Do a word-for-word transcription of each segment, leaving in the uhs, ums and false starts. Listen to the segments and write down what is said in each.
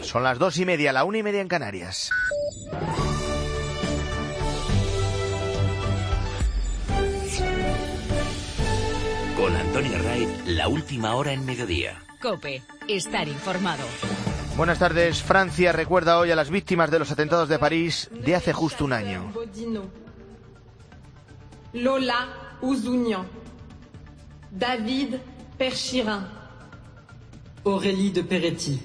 Son las dos y media, la una y media en Canarias. Con Antonio Raiz, la última hora en mediodía. COPE, estar informado. Buenas tardes. Francia recuerda hoy a las víctimas de los atentados de París de hace justo un año. Lola Ouzougnant, David Perchirin, Aurélie de Peretti,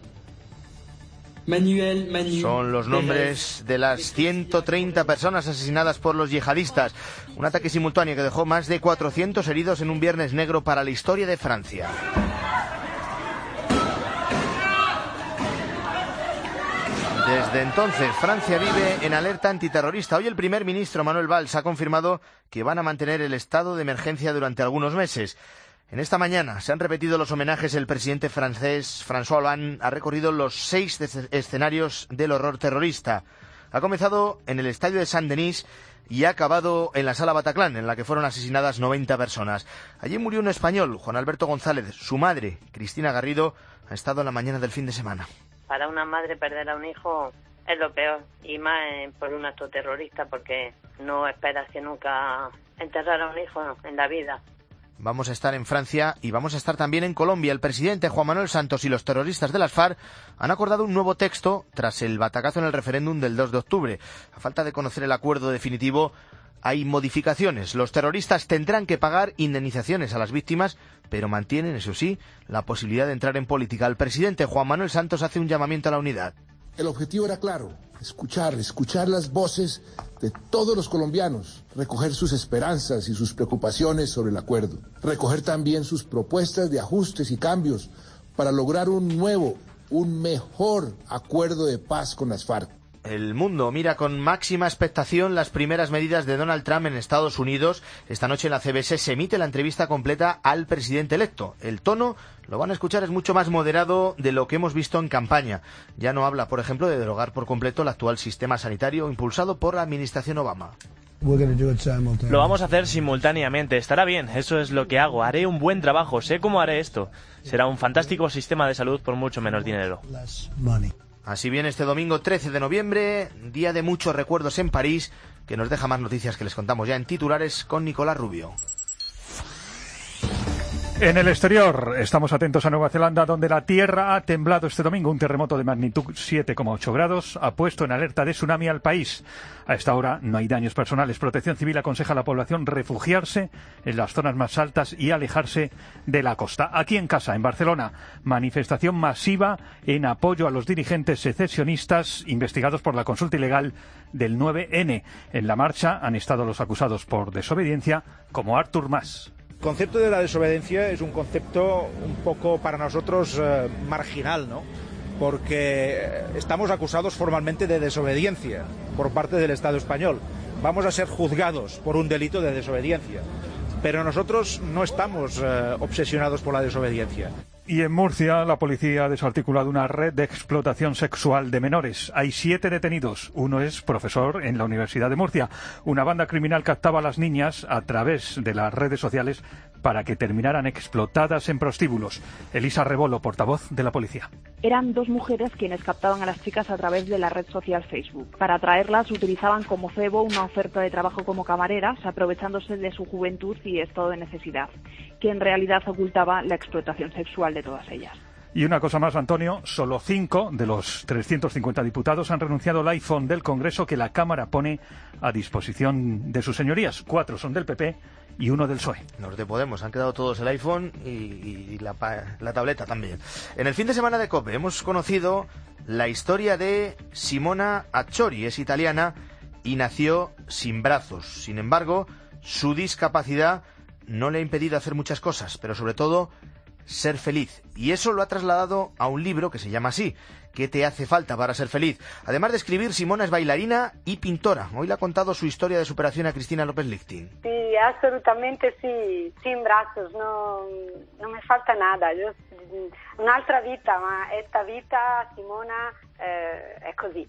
Manuel Manu. Son los nombres de las ciento treinta personas asesinadas por los yihadistas. Un ataque simultáneo que dejó más de cuatrocientos heridos en un viernes negro para la historia de Francia. Desde entonces, Francia vive en alerta antiterrorista. Hoy el primer ministro Manuel Valls ha confirmado que van a mantener el estado de emergencia durante algunos meses. En esta mañana se han repetido los homenajes. El presidente francés François Hollande ha recorrido los seis escenarios del horror terrorista. Ha comenzado en el estadio de Saint-Denis y ha acabado en la sala Bataclan, en la que fueron asesinadas noventa personas. Allí murió un español, Juan Alberto González. Su madre, Cristina Garrido, ha estado en la mañana del fin de semana. Para una madre perder a un hijo es lo peor, y más por un acto terrorista, porque no esperas que nunca enterrar a un hijo en la vida. Vamos a estar en Francia y vamos a estar también en Colombia. El presidente Juan Manuel Santos y los terroristas de las FARC han acordado un nuevo texto tras el batacazo en el referéndum del dos de octubre. A falta de conocer el acuerdo definitivo, hay modificaciones. Los terroristas tendrán que pagar indemnizaciones a las víctimas, pero mantienen, eso sí, la posibilidad de entrar en política. El presidente Juan Manuel Santos hace un llamamiento a la unidad. El objetivo era claro: escuchar, escuchar las voces de todos los colombianos, recoger sus esperanzas y sus preocupaciones sobre el acuerdo, recoger también sus propuestas de ajustes y cambios para lograr un nuevo, un mejor acuerdo de paz con las FARC. El mundo mira con máxima expectación las primeras medidas de Donald Trump en Estados Unidos. Esta noche en la C B S se emite la entrevista completa al presidente electo. El tono, lo van a escuchar, es mucho más moderado de lo que hemos visto en campaña. Ya no habla, por ejemplo, de derogar por completo el actual sistema sanitario impulsado por la administración Obama. Lo vamos a hacer simultáneamente. Estará bien, eso es lo que hago. Haré un buen trabajo, sé cómo haré esto. Será un fantástico sistema de salud por mucho menos dinero. Así bien, este domingo trece de noviembre, día de muchos recuerdos en París, que nos deja más noticias que les contamos ya en titulares con Nicolás Rubio. En el exterior, estamos atentos a Nueva Zelanda, donde la tierra ha temblado este domingo. Un terremoto de magnitud siete coma ocho grados ha puesto en alerta de tsunami al país. A esta hora no hay daños personales. Protección Civil aconseja a la población refugiarse en las zonas más altas y alejarse de la costa. Aquí en casa, en Barcelona, manifestación masiva en apoyo a los dirigentes secesionistas investigados por la consulta ilegal del nueve ene. En la marcha han estado los acusados por desobediencia, como Artur Mas. El concepto de la desobediencia es un concepto un poco para nosotros eh, marginal, ¿no? Porque estamos acusados formalmente de desobediencia por parte del Estado español. Vamos a ser juzgados por un delito de desobediencia, pero nosotros no estamos eh, obsesionados por la desobediencia. Y en Murcia, la policía ha desarticulado una red de explotación sexual de menores. Hay siete detenidos. Uno es profesor en la Universidad de Murcia. Una banda criminal captaba a las niñas a través de las redes sociales para que terminaran explotadas en prostíbulos. Elisa Rebolo, portavoz de la policía. Eran dos mujeres quienes captaban a las chicas a través de la red social Facebook. Para atraerlas utilizaban como cebo una oferta de trabajo como camareras, aprovechándose de su juventud y estado de necesidad, que en realidad ocultaba la explotación sexual de todas ellas. Y una cosa más, Antonio, solo cinco de los trescientos cincuenta diputados han renunciado al iPhone del Congreso que la Cámara pone a disposición de sus señorías. Cuatro son del P P y uno del P S O E. Los de Podemos han quedado todos el iPhone y, y la, la tableta también. En el fin de semana de COPE hemos conocido la historia de Simona Acciori. Es italiana y nació sin brazos. Sin embargo, su discapacidad no le ha impedido hacer muchas cosas, pero sobre todo ser feliz. Y eso lo ha trasladado a un libro que se llama así, ¿Qué te hace falta para ser feliz? Además de escribir, Simona es bailarina y pintora. Hoy le ha contado su historia de superación a Cristina López Lichting. Sí, absolutamente sí, sin brazos, no, no me falta nada. Yo, un'altra vita, ma esta vita, Simona, eh, è così.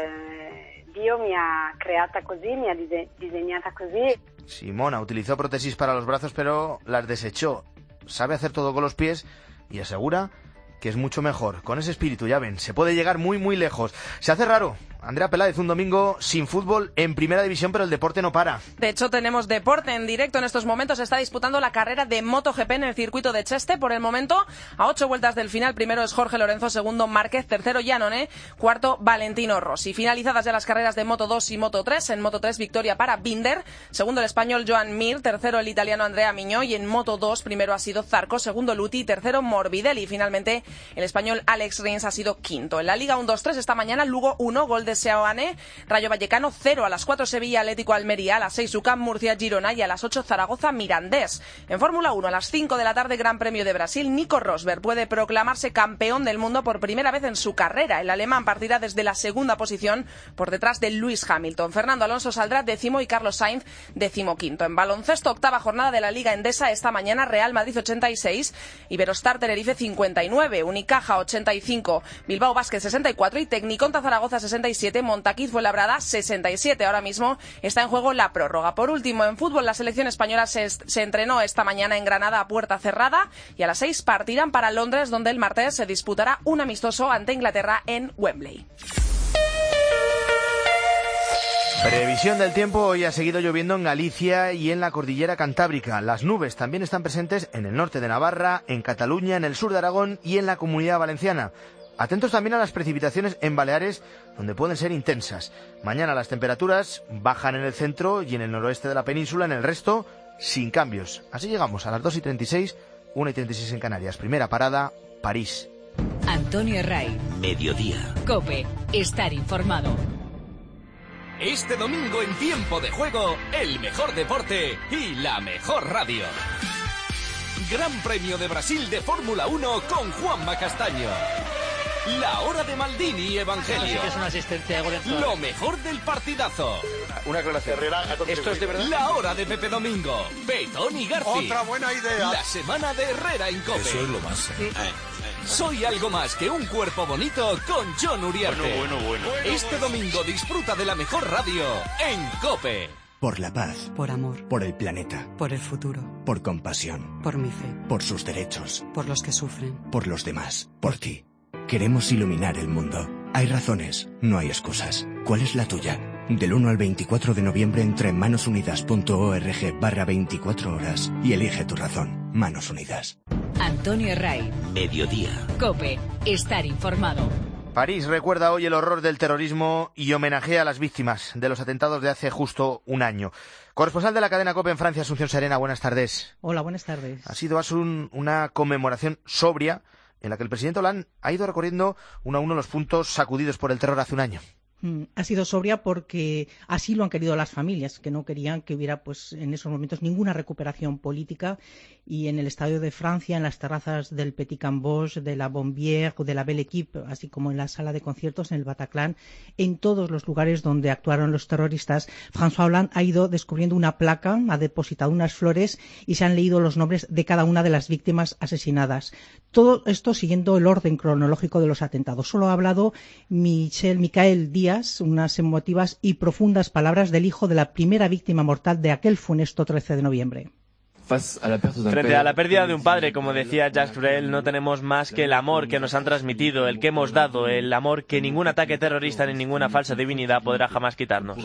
Eh, Dio mi ha creata così, mi ha dise- disegnata così. Simona utilizó prótesis para los brazos, pero las desechó. Sabe hacer todo con los pies y asegura que es mucho mejor. Con ese espíritu, ya ven, se puede llegar muy, muy lejos. Se hace raro. Andrea Peláez, un domingo sin fútbol en Primera División, pero el deporte no para. De hecho, tenemos deporte en directo. En estos momentos se está disputando la carrera de MotoGP en el circuito de Cheste. Por el momento, a ocho vueltas del final, primero es Jorge Lorenzo, segundo Márquez, tercero Iannone, cuarto Valentino Rossi. Finalizadas ya las carreras de Moto dos y Moto tres. En Moto tres, victoria para Binder, segundo el español Joan Mir, tercero el italiano Andrea Miñó, y en Moto dos, primero ha sido Zarco, segundo Luti y tercero Morbidelli. Finalmente, el español Alex Rins ha sido quinto. En la Liga uno dos tres esta mañana, Lugo uno, gol de Seoane, Rayo Vallecano cero, a las cuatro Sevilla Atlético Almería, a las seis UCAM Murcia Girona y a las ocho Zaragoza Mirandés. En Fórmula uno, a las cinco de la tarde, Gran Premio de Brasil, Nico Rosberg puede proclamarse campeón del mundo por primera vez en su carrera. El alemán partirá desde la segunda posición por detrás de Lewis Hamilton. Fernando Alonso saldrá décimo y Carlos Sainz decimoquinto. En baloncesto, octava jornada de la Liga Endesa, esta mañana Real Madrid ochenta y seis, Iberostar Tenerife cincuenta y nueve, Unicaja ochenta y cinco, Bilbao Basket sesenta y cuatro y Tecniconta Zaragoza sesenta y siete, Montaquiz Fuenlabrada sesenta y siete. Ahora mismo está en juego la prórroga. Por último, en fútbol, la selección española se, se entrenó esta mañana en Granada a puerta cerrada y a las seis partirán para Londres, donde el martes se disputará un amistoso ante Inglaterra en Wembley. Previsión del tiempo. Hoy ha seguido lloviendo en Galicia y en la cordillera cantábrica. Las nubes también están presentes en el norte de Navarra, en Cataluña, en el sur de Aragón y en la Comunidad Valenciana. Atentos también a las precipitaciones en Baleares, donde pueden ser intensas. Mañana las temperaturas bajan en el centro y en el noroeste de la península, en el resto sin cambios. Así llegamos a las dos y treinta y seis, una y treinta y seis en Canarias. Primera parada, París. Antonio Ray. Mediodía. COPE. Estar informado. Este domingo en Tiempo de Juego, el mejor deporte y la mejor radio. Gran Premio de Brasil de Fórmula uno con Juanma Castaño. La hora de Maldini y Evangelio. Es una asistencia de Gorenzo. Lo mejor del partidazo. Una aclaración. Esto es de verdad. La hora de Pepe Domingo. Betón y Garci. Otra buena idea. La semana de Herrera en COPE. Eso es lo más. Sí. Soy algo más que un cuerpo bonito con John Uriarte. Bueno, bueno, bueno. Este domingo disfruta de la mejor radio en COPE. Por la paz. Por amor. Por el planeta. Por el futuro. Por compasión. Por mi fe. Por sus derechos. Por los que sufren. Por los demás. Por ti. Queremos iluminar el mundo. Hay razones, no hay excusas. ¿Cuál es la tuya? Del uno al veinticuatro de noviembre entra en manosunidas.org barra veinticuatro horas y elige tu razón. Manos Unidas. Antonio Ray. Mediodía. COPE. Estar informado. París recuerda hoy el horror del terrorismo y homenajea a las víctimas de los atentados de hace justo un año. Corresponsal de la cadena COPE en Francia, Asunción Serena, buenas tardes. Hola, buenas tardes. Ha sido, Asun, una conmemoración sobria en la que el presidente Hollande ha ido recorriendo uno a uno los puntos sacudidos por el terror hace un año. Ha sido sobria porque así lo han querido las familias, que no querían que hubiera pues en esos momentos ninguna recuperación política, y en el Estadio de Francia, en las terrazas del Petit Cambodge, de la Bombière, de la Belle Équipe, así como en la sala de conciertos, en el Bataclan, en todos los lugares donde actuaron los terroristas, François Hollande ha ido descubriendo una placa, ha depositado unas flores y se han leído los nombres de cada una de las víctimas asesinadas. Todo esto siguiendo el orden cronológico de los atentados. Solo ha hablado Michel Michael Díaz, unas emotivas y profundas palabras del hijo de la primera víctima mortal de aquel funesto trece de noviembre. Frente a la pérdida de un padre, como decía Jacques Brel, no tenemos más que el amor que nos han transmitido, el que hemos dado, el amor que ningún ataque terrorista ni ninguna falsa divinidad podrá jamás quitarnos.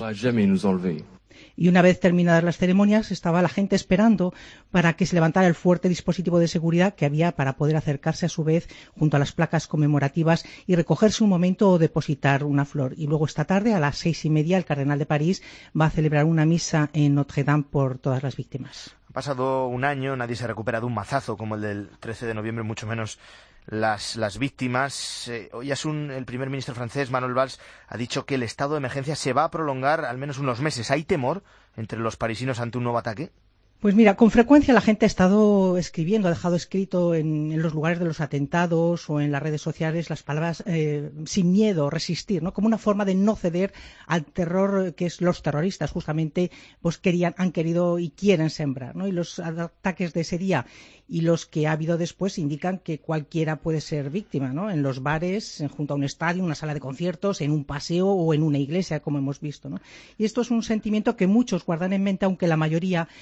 Y una vez terminadas las ceremonias, estaba la gente esperando para que se levantara el fuerte dispositivo de seguridad que había para poder acercarse a su vez junto a las placas conmemorativas y recogerse un momento o depositar una flor. Y luego esta tarde, a las seis y media, el cardenal de París va a celebrar una misa en Notre Dame por todas las víctimas. Ha pasado un año, nadie se recupera de un mazazo como el del trece de noviembre, mucho menos las, las víctimas. Eh, hoy Asun, el primer ministro francés, Manuel Valls, ha dicho que el estado de emergencia se va a prolongar al menos unos meses. ¿Hay temor entre los parisinos ante un nuevo ataque? Pues mira, con frecuencia la gente ha estado escribiendo, ha dejado escrito en, en los lugares de los atentados o en las redes sociales las palabras eh, sin miedo, resistir, ¿no? Como una forma de no ceder al terror que es los terroristas justamente pues querían, han querido y quieren sembrar, ¿no? Y los ataques de ese día y los que ha habido después indican que cualquiera puede ser víctima, ¿no? En los bares, junto a un estadio, una sala de conciertos, en un paseo o en una iglesia, como hemos visto, ¿no? Y esto es un sentimiento que muchos guardan en mente, aunque la mayoría pues ha reconocido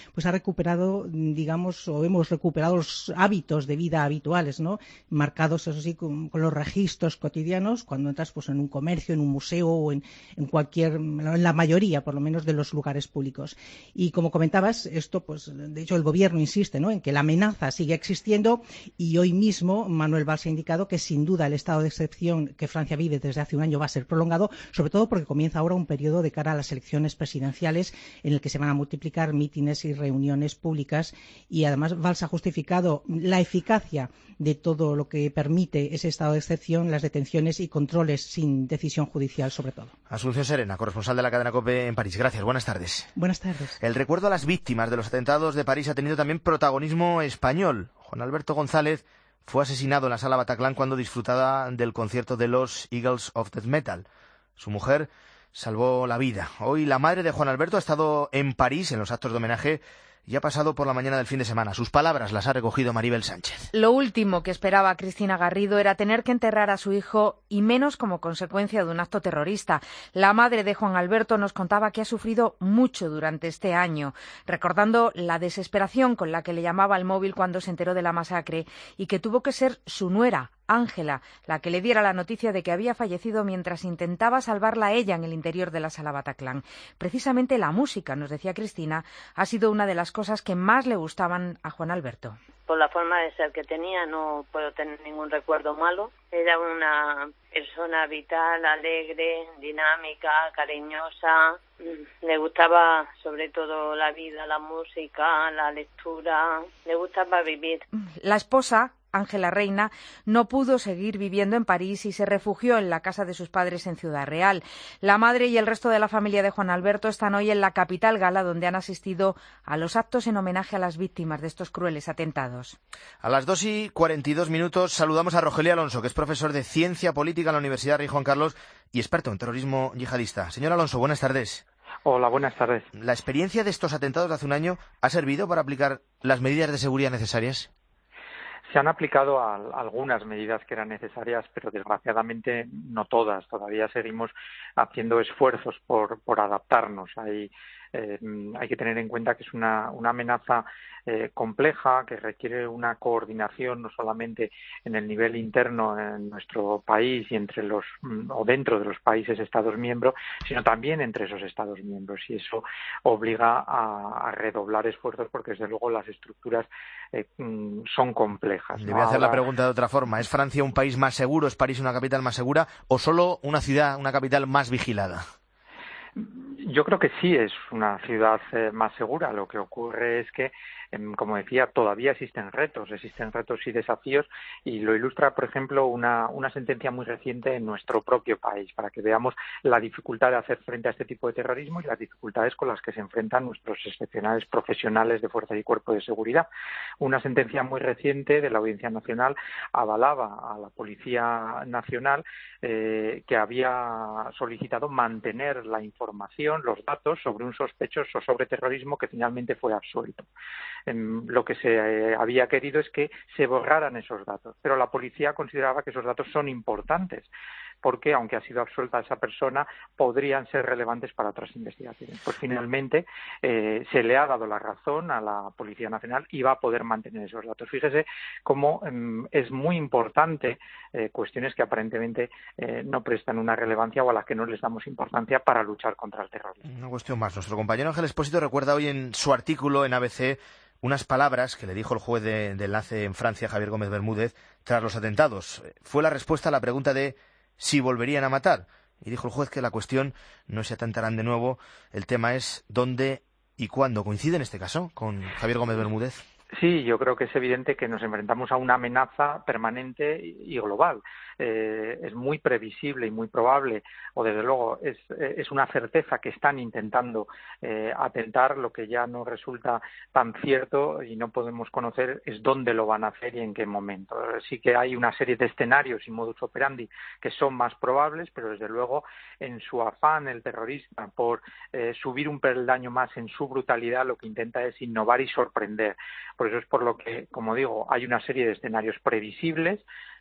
recuperado, digamos, o hemos recuperado los hábitos de vida habituales, ¿no? Marcados, eso sí, con, con los registros cotidianos, cuando entras pues en un comercio, en un museo o en, en cualquier, en la mayoría, por lo menos, de los lugares públicos. Y como comentabas, esto, pues, de hecho, el gobierno insiste, ¿no?, en que la amenaza sigue existiendo, y hoy mismo Manuel Valls ha indicado que sin duda el estado de excepción que Francia vive desde hace un año va a ser prolongado, sobre todo porque comienza ahora un periodo de cara a las elecciones presidenciales en el que se van a multiplicar mítines y reuniones públicas, y además Valls ha justificado la eficacia de todo lo que permite ese estado de excepción, las detenciones y controles sin decisión judicial, sobre todo. Asunción Serena, corresponsal de la cadena COPE en París. Gracias, buenas tardes. Buenas tardes. El recuerdo a las víctimas de los atentados de París ha tenido también protagonismo español. Juan Alberto González fue asesinado en la Sala Bataclan cuando disfrutaba del concierto de los Eagles of Death Metal. Su mujer salvó la vida. Hoy la madre de Juan Alberto ha estado en París en los actos de homenaje y ha pasado por la mañana del fin de semana. Sus palabras las ha recogido Maribel Sánchez. Lo último que esperaba Cristina Garrido era tener que enterrar a su hijo, y menos como consecuencia de un acto terrorista. La madre de Juan Alberto nos contaba que ha sufrido mucho durante este año, recordando la desesperación con la que le llamaba al móvil cuando se enteró de la masacre, y que tuvo que ser su nuera, Ángela, la que le diera la noticia de que había fallecido mientras intentaba salvarla a ella en el interior de la Sala Bataclan. Precisamente la música, nos decía Cristina, ha sido una de las cosas que más le gustaban a Juan Alberto. Por la forma de ser que tenía, no puedo tener ningún recuerdo malo. Era una persona vital, alegre, dinámica, cariñosa. Le gustaba sobre todo la vida, la música, la lectura. Le gustaba vivir. La esposa, Ángela Reina, no pudo seguir viviendo en París y se refugió en la casa de sus padres en Ciudad Real. La madre y el resto de la familia de Juan Alberto están hoy en la capital gala, donde han asistido a los actos en homenaje a las víctimas de estos crueles atentados. A las dos y cuarenta y dos minutos saludamos a Rogelio Alonso, que es profesor de Ciencia Política en la Universidad Rey Juan Carlos y experto en terrorismo yihadista. Señor Alonso, buenas tardes. Hola, buenas tardes. ¿La experiencia de estos atentados de hace un año ha servido para aplicar las medidas de seguridad necesarias? Se han aplicado a, a algunas medidas que eran necesarias, pero desgraciadamente no todas. Todavía seguimos haciendo esfuerzos por, por adaptarnos. Hay, eh, hay que tener en cuenta que es una, una amenaza eh, compleja, que requiere una coordinación no solamente en el nivel interno en nuestro país y entre los o dentro de los países Estados miembros, sino también entre esos Estados miembros, y eso obliga a, a redoblar esfuerzos, porque desde luego las estructuras eh, son complejas. Le voy a hacer la pregunta de otra forma. ¿Es Francia un país más seguro, es París una capital más segura, o solo una ciudad, una capital más vigilada? Yo creo que sí es una ciudad eh, más segura. Lo que ocurre es que, eh, como decía, todavía existen retos, existen retos y desafíos, y lo ilustra, por ejemplo, una, una sentencia muy reciente en nuestro propio país, para que veamos la dificultad de hacer frente a este tipo de terrorismo y las dificultades con las que se enfrentan nuestros excepcionales profesionales de fuerza y cuerpo de seguridad. Una sentencia muy reciente de la Audiencia Nacional avalaba a la Policía Nacional, eh, que había solicitado mantener la información, los datos sobre un sospechoso sobre terrorismo que finalmente fue absuelto. Eh, lo que se eh, había querido es que se borraran esos datos, pero la policía consideraba que esos datos son importantes, porque aunque ha sido absuelta esa persona, podrían ser relevantes para otras investigaciones. Pues finalmente eh, se le ha dado la razón a la Policía Nacional y va a poder mantener esos datos. Fíjese cómo eh, es muy importante eh, cuestiones que aparentemente eh, no prestan una relevancia o a las que no les damos importancia para luchar contra el terrorismo. Una cuestión más. Nuestro compañero Ángel Expósito recuerda hoy en su artículo en A B C unas palabras que le dijo el juez de, de enlace en Francia, Javier Gómez Bermúdez, tras los atentados. Fue la respuesta a la pregunta de si volverían a matar. Y dijo el juez que la cuestión no se atentarán de nuevo, el tema es dónde y cuándo. ¿Coincide en este caso con Javier Gómez Bermúdez? Sí, yo creo que es evidente que nos enfrentamos a una amenaza permanente y global. Eh, es muy previsible y muy probable, o desde luego es, es una certeza que están intentando eh, atentar. Lo que ya no resulta tan cierto y no podemos conocer es dónde lo van a hacer y en qué momento. Sí que hay una serie de escenarios y modus operandi que son más probables, pero desde luego en su afán el terrorista por eh, subir un peldaño más en su brutalidad, lo que intenta es innovar y sorprender. Por eso es por lo que, como digo, hay una serie de escenarios previsibles,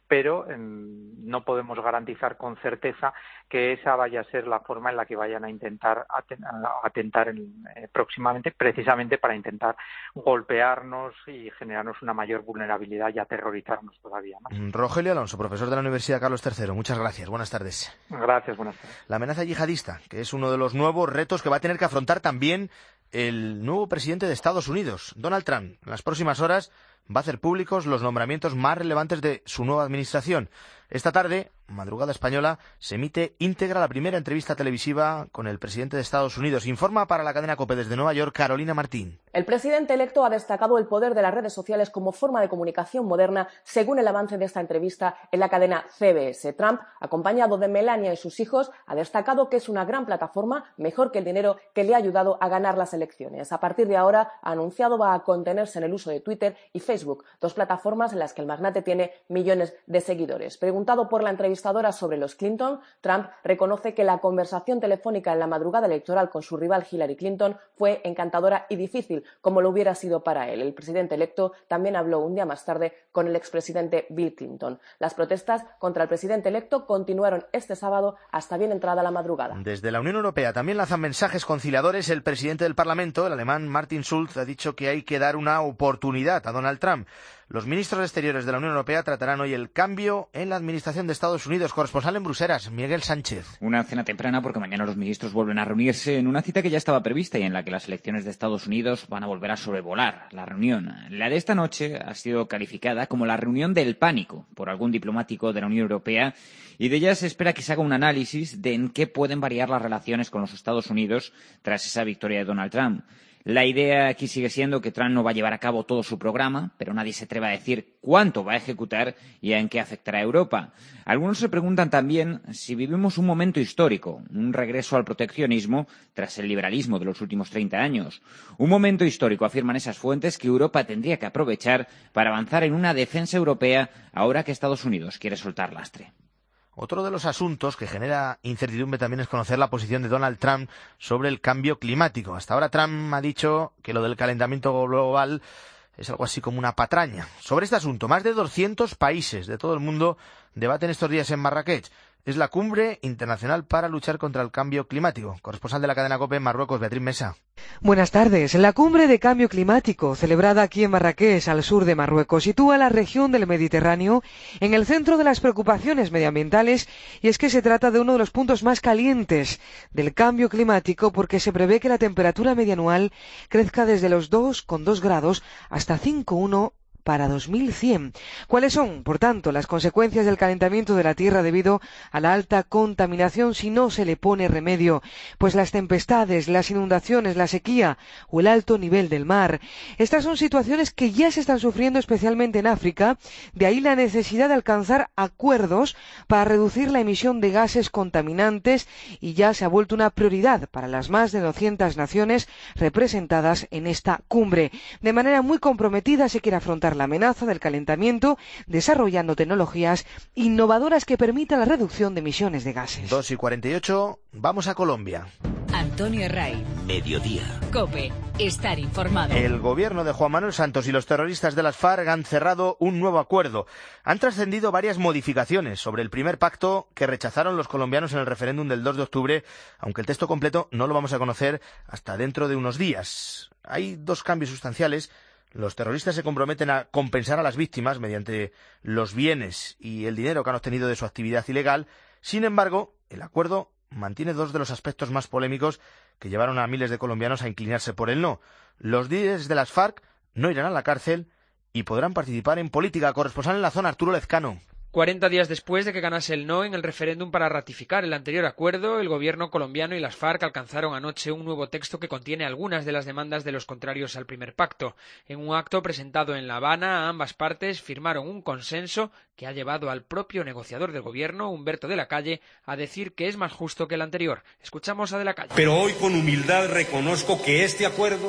pero eh, no podemos garantizar con certeza que esa vaya a ser la forma en la que vayan a intentar atentar en, eh, próximamente, precisamente para intentar golpearnos y generarnos una mayor vulnerabilidad y aterrorizarnos todavía más. Rogelio Alonso, profesor de la Universidad Carlos tercero, muchas gracias. Buenas tardes. Gracias, buenas tardes. La amenaza yihadista, que es uno de los nuevos retos que va a tener que afrontar también el nuevo presidente de Estados Unidos, Donald Trump. En las próximas horas va a hacer públicos los nombramientos más relevantes de su nueva administración. Esta tarde, madrugada española, se emite íntegra la primera entrevista televisiva con el presidente de Estados Unidos. Informa para la cadena COPE desde Nueva York, Carolina Martín. El presidente electo ha destacado el poder de las redes sociales como forma de comunicación moderna, según el avance de esta entrevista en la cadena C B S. Trump, acompañado de Melania y sus hijos, ha destacado que es una gran plataforma, mejor que el dinero que le ha ayudado a ganar las elecciones. A partir de ahora, ha anunciado va a contenerse en el uso de Twitter y Facebook, dos plataformas en las que el magnate tiene millones de seguidores. Preguntado por la entrevistadora sobre los Clinton, Trump reconoce que la conversación telefónica en la madrugada electoral con su rival Hillary Clinton fue encantadora y difícil, como lo hubiera sido para él. El presidente electo también habló un día más tarde con el expresidente Bill Clinton. Las protestas contra el presidente electo continuaron este sábado hasta bien entrada la madrugada. Desde la Unión Europea también lanzan mensajes conciliadores. El presidente del Parlamento, el alemán Martin Schulz, ha dicho que hay que dar una oportunidad a Donald Trump. Los ministros exteriores de la Unión Europea tratarán hoy el cambio en la administración de Estados Unidos. Corresponsal en Bruselas, Miguel Sánchez. Una cena temprana porque mañana los ministros vuelven a reunirse en una cita que ya estaba prevista y en la que las elecciones de Estados Unidos van a volver a sobrevolar la reunión. La de esta noche ha sido calificada como la reunión del pánico por algún diplomático de la Unión Europea y de ella se espera que se haga un análisis de en qué pueden variar las relaciones con los Estados Unidos tras esa victoria de Donald Trump. La idea aquí sigue siendo que Trump no va a llevar a cabo todo su programa, pero nadie se atreve a decir cuánto va a ejecutar y en qué afectará a Europa. Algunos se preguntan también si vivimos un momento histórico, un regreso al proteccionismo tras el liberalismo de los últimos treinta años. Un momento histórico, afirman esas fuentes, que Europa tendría que aprovechar para avanzar en una defensa europea ahora que Estados Unidos quiere soltar lastre. Otro de los asuntos que genera incertidumbre también es conocer la posición de Donald Trump sobre el cambio climático. Hasta ahora Trump ha dicho que lo del calentamiento global es algo así como una patraña. Sobre este asunto, más de doscientos países de todo el mundo debaten estos días en Marrakech. Es la cumbre internacional para luchar contra el cambio climático. Corresponsal de la cadena COPE en Marruecos, Beatriz Mesa. Buenas tardes. La cumbre de cambio climático, celebrada aquí en Marrakech, al sur de Marruecos, sitúa la región del Mediterráneo en el centro de las preocupaciones medioambientales, y es que se trata de uno de los puntos más calientes del cambio climático, porque se prevé que la temperatura media anual crezca desde los dos coma dos grados hasta cinco coma uno para dos mil cien. ¿Cuáles son, por tanto, las consecuencias del calentamiento de la Tierra debido a la alta contaminación si no se le pone remedio? Pues las tempestades, las inundaciones, la sequía o el alto nivel del mar. Estas son situaciones que ya se están sufriendo especialmente en África, de ahí la necesidad de alcanzar acuerdos para reducir la emisión de gases contaminantes, y ya se ha vuelto una prioridad para las más de doscientas naciones representadas en esta cumbre. De manera muy comprometida se quiere afrontar la amenaza del calentamiento, desarrollando tecnologías innovadoras que permitan la reducción de emisiones de gases. dos y cuarenta y ocho, vamos a Colombia. Antonio Ray. Mediodía. COPE. Estar informado. El gobierno de Juan Manuel Santos y los terroristas de las FARC han cerrado un nuevo acuerdo. Han trascendido varias modificaciones sobre el primer pacto que rechazaron los colombianos en el referéndum del dos de octubre, aunque el texto completo no lo vamos a conocer hasta dentro de unos días. Hay dos cambios sustanciales. Los terroristas se comprometen a compensar a las víctimas mediante los bienes y el dinero que han obtenido de su actividad ilegal. Sin embargo, el acuerdo mantiene dos de los aspectos más polémicos que llevaron a miles de colombianos a inclinarse por el no. Los líderes de las FARC no irán a la cárcel y podrán participar en política. Corresponsal en la zona, Arturo Lezcano. Cuarenta días después de que ganase el no en el referéndum para ratificar el anterior acuerdo, el gobierno colombiano y las FARC alcanzaron anoche un nuevo texto que contiene algunas de las demandas de los contrarios al primer pacto. En un acto presentado en La Habana, ambas partes firmaron un consenso que ha llevado al propio negociador del gobierno, Humberto de la Calle, a decir que es más justo que el anterior. Escuchamos a de la Calle. Pero hoy con humildad reconozco que este acuerdo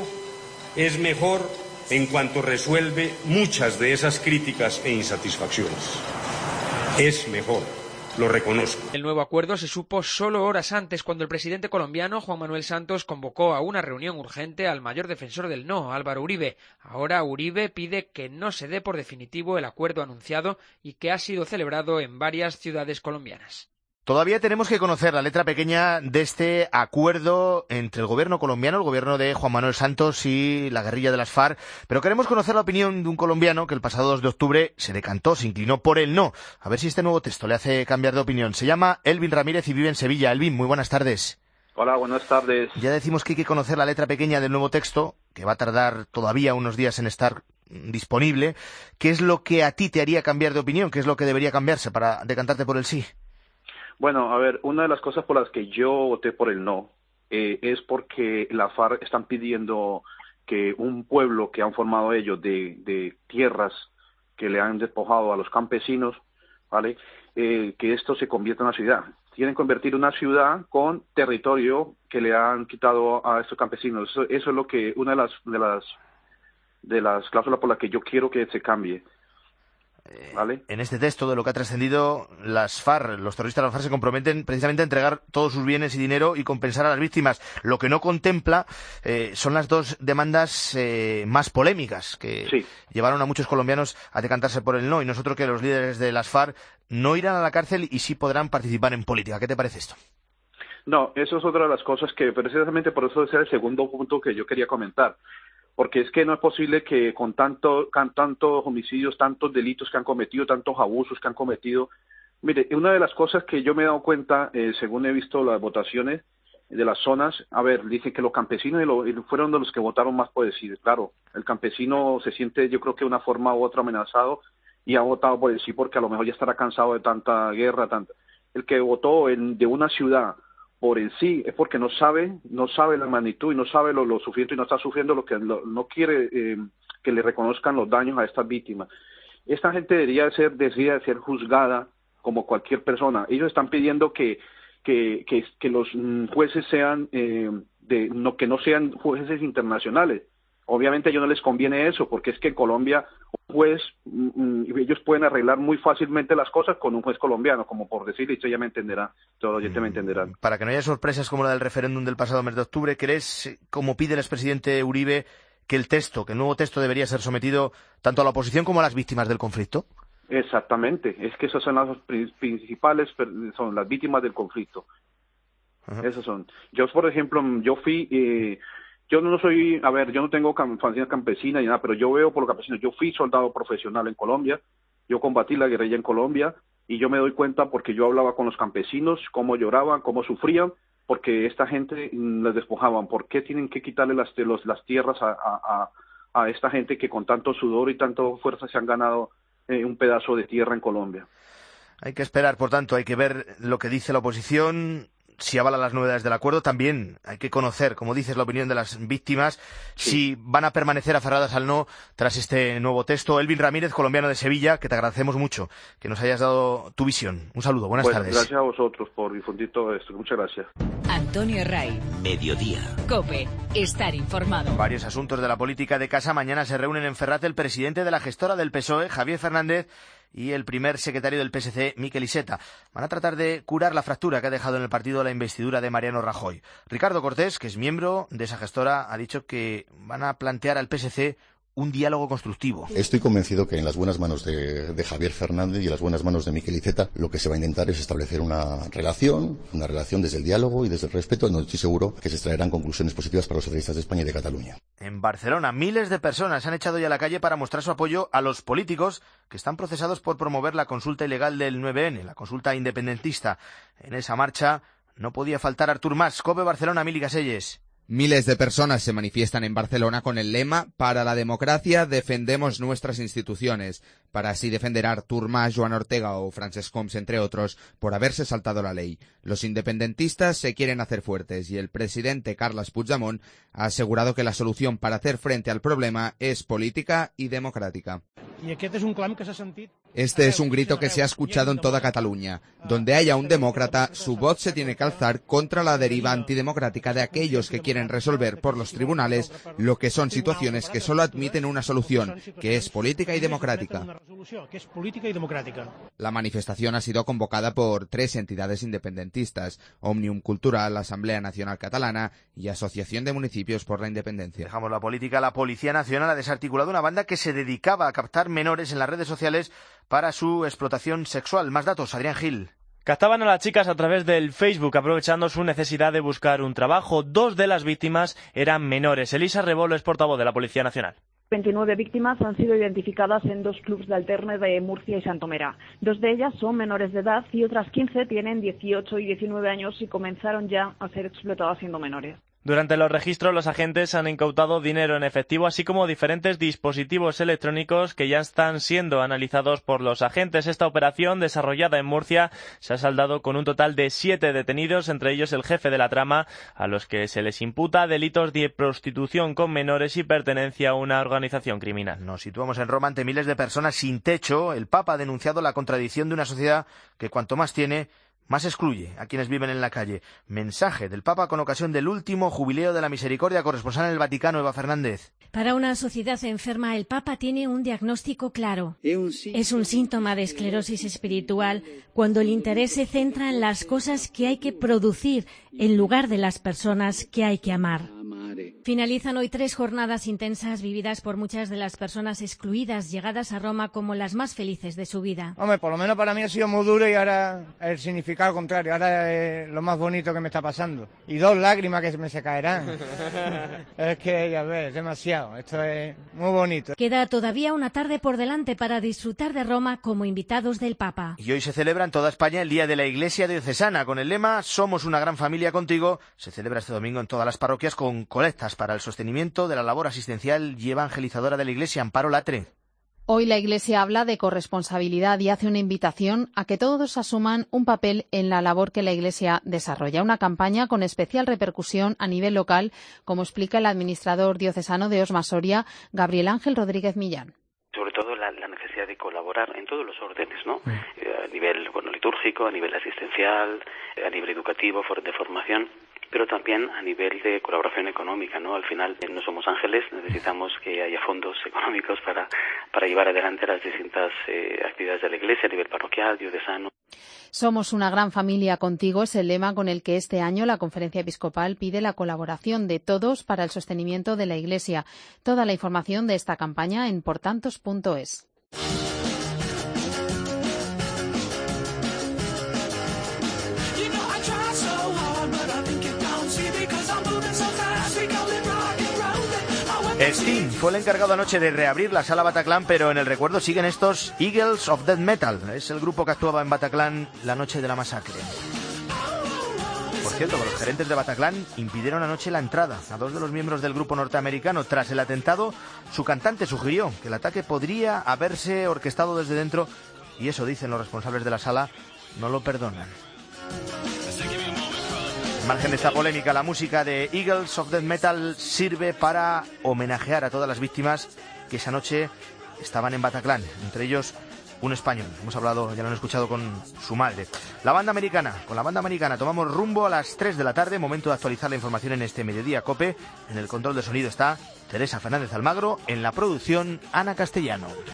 es mejor en cuanto resuelve muchas de esas críticas e insatisfacciones. Es mejor. lo reconozco. El nuevo acuerdo se supo solo horas antes, cuando el presidente colombiano Juan Manuel Santos convocó a una reunión urgente al mayor defensor del no, Álvaro Uribe. Ahora Uribe pide que no se dé por definitivo el acuerdo anunciado y que ha sido celebrado en varias ciudades colombianas. Todavía tenemos que conocer la letra pequeña de este acuerdo entre el gobierno colombiano, el gobierno de Juan Manuel Santos y la guerrilla de las FARC, pero queremos conocer la opinión de un colombiano que el pasado dos de octubre se decantó, se inclinó por el no. A ver si este nuevo texto le hace cambiar de opinión. Se llama Elvin Ramírez y vive en Sevilla. Elvin, muy buenas tardes. Hola, buenas tardes. Ya decimos que hay que conocer la letra pequeña del nuevo texto, que va a tardar todavía unos días en estar disponible. ¿Qué es lo que a ti te haría cambiar de opinión? ¿Qué es lo que debería cambiarse para decantarte por el sí? Bueno, a ver, una de las cosas por las que yo voté por el no eh, es porque la FARC están pidiendo que un pueblo que han formado ellos de, de tierras que le han despojado a los campesinos, ¿vale? Eh, que esto se convierta en una ciudad. Quieren convertir una ciudad con territorio que le han quitado a estos campesinos. Eso, eso es lo que una de las de las de las cláusulas por las que yo quiero que se cambie. ¿Vale? En este texto, de lo que ha trascendido, las FARC, los terroristas de las FARC se comprometen precisamente a entregar todos sus bienes y dinero y compensar a las víctimas. Lo que no contempla eh, son las dos demandas eh, más polémicas que sí. llevaron a muchos colombianos a decantarse por el no, y nosotros que los líderes de las FARC no irán a la cárcel y sí podrán participar en política. ¿Qué te parece esto? No, eso es otra de las cosas que precisamente por eso es el segundo punto que yo quería comentar. Porque es que no es posible que con tanto, con tantos homicidios, tantos delitos que han cometido, tantos abusos que han cometido. Mire, una de las cosas que yo me he dado cuenta, eh, según he visto las votaciones de las zonas, a ver, dicen que los campesinos y lo, y fueron de los que votaron más por el sí. Claro, el campesino se siente, yo creo que de una forma u otra amenazado y ha votado por el sí porque a lo mejor ya estará cansado de tanta guerra. Tanta... El que votó en, de una ciudad por el sí es porque no sabe, no sabe la magnitud y no sabe lo, lo sufriendo y no está sufriendo lo que lo, no quiere eh, que le reconozcan los daños a estas víctimas. Esta gente debería ser, debería ser juzgada como cualquier persona. Ellos están pidiendo que que, que, que los jueces sean eh, de no que no sean jueces internacionales. Obviamente a ellos no les conviene eso, porque es que en Colombia un juez, mm, ellos pueden arreglar muy fácilmente las cosas con un juez colombiano, como por decirle, y usted ya me entenderá, todo el oyente me entenderá. Para que no haya sorpresas como la del referéndum del pasado mes de octubre, ¿crees, como pide el expresidente Uribe, que el texto, que el nuevo texto debería ser sometido tanto a la oposición como a las víctimas del conflicto? Exactamente, es que esas son las principales, son las víctimas del conflicto. Ajá. Esas son. Yo, por ejemplo, yo fui... Eh, Yo no soy, a ver, yo no tengo familia campesina ni nada, pero yo veo por los campesinos. Yo fui soldado profesional en Colombia, yo combatí la guerrilla en Colombia y yo me doy cuenta porque yo hablaba con los campesinos, cómo lloraban, cómo sufrían, porque esta gente les despojaban. ¿Por qué tienen que quitarle las, los, las tierras a, a, a esta gente que con tanto sudor y tanta fuerza se han ganado eh, un pedazo de tierra en Colombia? Hay que esperar, por tanto, hay que ver lo que dice la oposición, si avala las novedades del acuerdo. También hay que conocer, como dices, la opinión de las víctimas, sí. si van a permanecer aferradas al no tras este nuevo texto. Elvin Ramírez, colombiano de Sevilla, que te agradecemos mucho que nos hayas dado tu visión. Un saludo, buenas bueno, tardes. Gracias a vosotros por difundir todo esto. Muchas gracias. Antonio Ray. Mediodía. COPE. Estar informado. Varios asuntos de la política de casa. Mañana se reúnen en Ferrate el presidente de la gestora del P S O E, Javier Fernández, y el primer secretario del P S C, Miquel Iceta. Van a tratar de curar la fractura que ha dejado en el partido la investidura de Mariano Rajoy. Ricardo Cortés, que es miembro de esa gestora, ha dicho que van a plantear al P S C un diálogo constructivo. Estoy convencido que en las buenas manos de, de Javier Fernández y en las buenas manos de Miquel Iceta lo que se va a intentar es establecer una relación, una relación desde el diálogo y desde el respeto, donde estoy seguro que se extraerán conclusiones positivas para los socialistas de España y de Cataluña. En Barcelona, miles de personas se han echado ya a la calle para mostrar su apoyo a los políticos que están procesados por promover la consulta ilegal del nueve ene, la consulta independentista. En esa marcha no podía faltar Artur Mas. COPE Barcelona, Mili Caselles. Miles de personas se manifiestan en Barcelona con el lema «Para la democracia defendemos nuestras instituciones», para así defender a Artur Mas, Joan Ortega o Francesc Homs, entre otros, por haberse saltado la ley. Los independentistas se quieren hacer fuertes y el presidente Carles Puigdemont ha asegurado que la solución para hacer frente al problema es política y democràtica. I aquest és un clam que s'ha sentit. Este es un grito que se ha escuchado en toda Cataluña. Donde haya un demócrata, su voz se tiene que alzar contra la deriva antidemocrática de aquellos que quieren resolver por los tribunales lo que son situaciones que solo admiten una solución, que es política y democrática. La manifestación ha sido convocada por tres entidades independentistas: Òmnium Cultural, Asamblea Nacional Catalana y Asociación de Municipios por la Independencia. Dejamos la política. La Policía Nacional ha desarticulado una banda que se dedicaba a captar menores en las redes sociales para su explotación sexual. Más datos, Adrián Gil. Captaban a las chicas a través del Facebook, aprovechando su necesidad de buscar un trabajo. Dos de las víctimas eran menores. Elisa Rebolo es portavoz de la Policía Nacional. veintinueve víctimas han sido identificadas en dos clubs de alterne de Murcia y Santomera. Dos de ellas son menores de edad y otras quince tienen dieciocho y diecinueve años y comenzaron ya a ser explotadas siendo menores. Durante los registros, los agentes han incautado dinero en efectivo, así como diferentes dispositivos electrónicos que ya están siendo analizados por los agentes. Esta operación, desarrollada en Murcia, se ha saldado con un total de siete detenidos, entre ellos el jefe de la trama, a los que se les imputa delitos de prostitución con menores y pertenencia a una organización criminal. Nos situamos en Roma ante miles de personas sin techo. El Papa ha denunciado la contradicción de una sociedad que cuanto más tiene, más excluye a quienes viven en la calle. Mensaje del Papa con ocasión del último Jubileo de la Misericordia. Corresponsal en el Vaticano, Eva Fernández. Para una sociedad enferma, el Papa tiene un diagnóstico claro. Es un síntoma de esclerosis espiritual cuando el interés se centra en las cosas que hay que producir en lugar de las personas que hay que amar. Finalizan hoy tres jornadas intensas vividas por muchas de las personas excluidas, llegadas a Roma como las más felices de su vida. Hombre, por lo menos para mí ha sido muy duro y ahora el significado contrario, ahora es lo más bonito que me está pasando. Y dos lágrimas que me se caerán. Es que, ya ves, es demasiado, esto es muy bonito. Queda todavía una tarde por delante para disfrutar de Roma como invitados del Papa. Y hoy se celebra en toda España el Día de la Iglesia Diocesana, con el lema Somos una gran familia contigo. Se celebra este domingo en todas las parroquias con colectas para el sostenimiento de la labor asistencial y evangelizadora de la Iglesia. Amparo Latre. Hoy la Iglesia habla de corresponsabilidad y hace una invitación a que todos asuman un papel en la labor que la Iglesia desarrolla. Una campaña con especial repercusión a nivel local, como explica el administrador diocesano de Osma Soria, Gabriel Ángel Rodríguez Millán. Sobre todo la, la necesidad de colaborar en todos los órdenes, ¿no? Eh, a nivel bueno, litúrgico, a nivel asistencial, a nivel educativo, de formación, pero también a nivel de colaboración económica, ¿no? Al final no somos ángeles, necesitamos que haya fondos económicos para, para llevar adelante las distintas eh, actividades de la Iglesia a nivel parroquial, diocesano. Somos una gran familia contigo es el lema con el que este año la Conferencia Episcopal pide la colaboración de todos para el sostenimiento de la Iglesia. Toda la información de esta campaña en portantos punto es. Sting fue el encargado anoche de reabrir la sala Bataclan, pero en el recuerdo siguen estos Eagles of Death Metal. Es el grupo que actuaba en Bataclan la noche de la masacre. Por cierto, los gerentes de Bataclan impidieron anoche la entrada a dos de los miembros del grupo norteamericano. Tras el atentado, su cantante sugirió que el ataque podría haberse orquestado desde dentro, y eso dicen los responsables de la sala, no lo perdonan. Al margen de esta polémica, la música de Eagles of Death Metal sirve para homenajear a todas las víctimas que esa noche estaban en Bataclan, entre ellos un español. Hemos hablado, ya lo han escuchado, con su madre. La banda americana, con la banda americana tomamos rumbo a las tres de la tarde, momento de actualizar la información en este Mediodía COPE. En el control de sonido está Teresa Fernández Almagro, en la producción Ana Castellano.